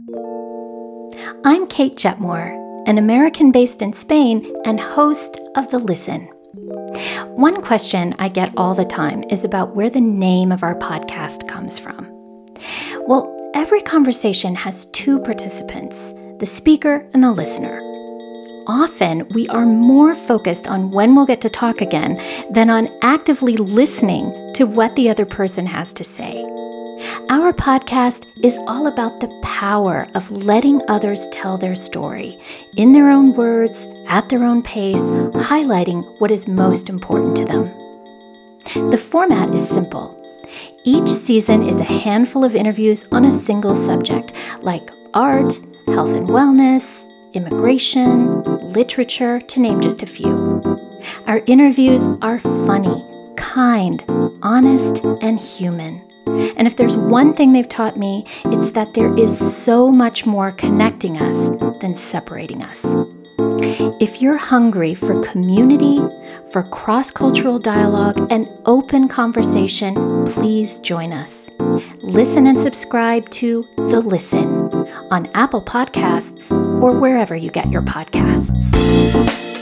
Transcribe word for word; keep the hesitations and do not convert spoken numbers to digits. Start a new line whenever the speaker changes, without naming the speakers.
I'm Kate Jetmore, an American based in Spain and host of The Listen. One question I get all the time is about where the name of our podcast comes from. Well, every conversation has two participants, the speaker and the listener. Often, we are more focused on when we'll get to talk again than on actively listening to what the other person has to say. Our podcast is all about the power of letting others tell their story in their own words, at their own pace, highlighting what is most important to them. The format is simple. Each season is a handful of interviews on a single subject, like art, health and wellness, immigration, literature, to name just a few. Our interviews are funny, kind, honest, and human. And if there's one thing they've taught me, it's that there is so much more connecting us than separating us. If you're hungry for community, for cross-cultural dialogue, and open conversation, please join us. Listen and subscribe to The Listen on Apple Podcasts or wherever you get your podcasts.